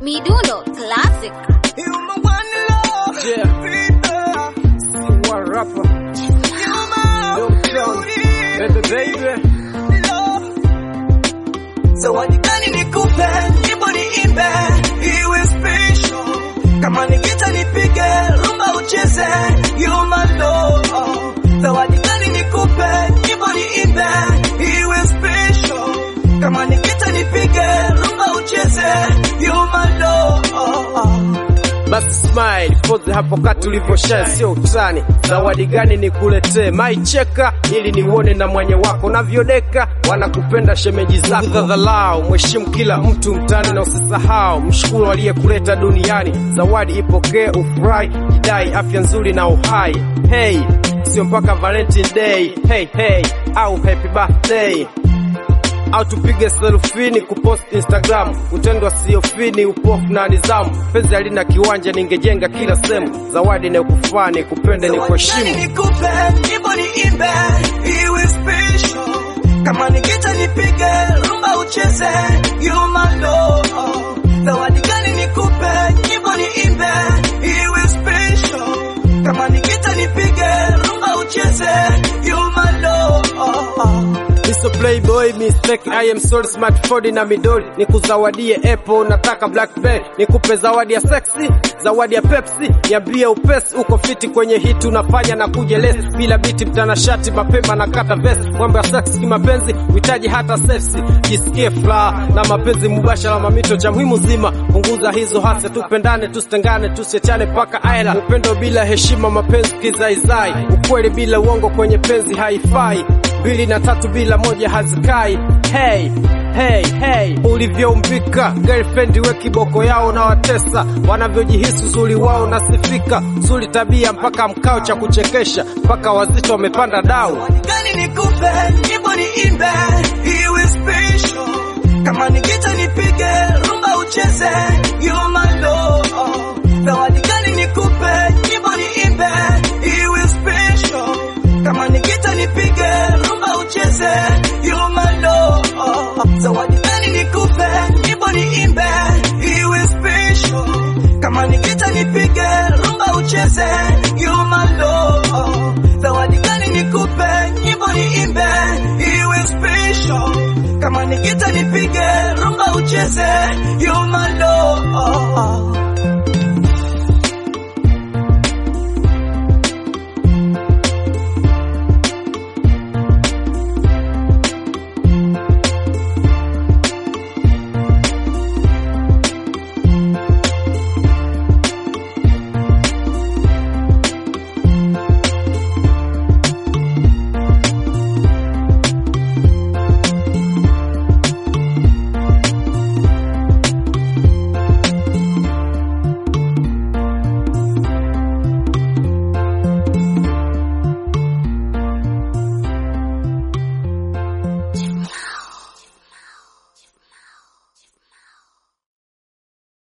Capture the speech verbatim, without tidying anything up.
Midundo Classic. You my one love. Yeah. See one rapper. You my Don't count. Baby, baby. So what gani nikupe, nyimbo niimbe, iwe special. Kama ni gita nipige, rumba ucheze, you my love. So what gani nikupe, nyimbo niimbe, iwe special. Kama ni gita nipige, rumba ucheze, you my love. Basi smile, pose hapo kati uliposhare sio utani. Zawadi gani nikuletee? Maicheka ili niuone na mwenye wako navyodeka. Wanakupenda shemeji zako. Udhadhalau, mheshimu kila mtu mtani na usisahau mshukuru aliyekuleta duniani. Zawadi ipokee, ufurahi, jidai afya nzuri na uhai. Hey, sio mpaka Valentine Day. Hey hey, au happy birthday. Au tupige selfie ni kupost Instagram. Utendwa sio fini, upofu na nizamu. Penzi halina kiwanja, ningejenga kila sehemu. Zawadi na kufani, kupende ni kuheshimu. Zawadi nikupe, nyimbo niimbe, iwe special. Kama ni gita nipige, rumba ucheze, you my love. Zawadi gani nikupe, nyimbo niimbe, iwe special. Kama ni gita nipige, rumba ucheze, you my love. Mister Playboy mistake, I am sorry smartphone na midoli. Nikuzawadie Apple, nataka Blackberry. Nikupe zawadi ya sexy, zawadi ya Pepsi. Niambie upesi, uko fiti kwenye hit unafanya na kuja less. Bila biti mtanashati mapema na kata vest. Mambo ya sex kimapenzi, uhitaji hata sexy. Jisikie furaha na mapenzi mubashara mamito cha muhimu zima. Punguza hizo hasa, tupendane, tusitengane, tusiachane paka aila. Upendo bila heshima, mapenzi kizaizai. Ukweli bila uongo kwenye penzi haifai. Mbili na tatu bila moja hazikai. Hey, hey, hey, ulivyoumbika girlfriend we kiboko yao na watesa. Wanavyojihisi uzuri wao nasifika. Uzuri tabia mpaka mkao cha kuchekesha. Mpaka wazito wamepanda dau. Gani nikupe, nyimbo niimbe, iwe special. Kama ni gita nipige, rumba ucheze, you my love. Zawadi gani nikupe, nyimbo niimbe, iwe special. Kama ni gita nipige, rumba ucheze, you my love. Zawadi gani nikupe, nyimbo niimbe, iwe special. Kama ni gita nipige, rumba ucheze, you my love. Zawadi gani nikupe, nyimbo niimbe, iwe special. Kama ni gita nipige, rumba ucheze,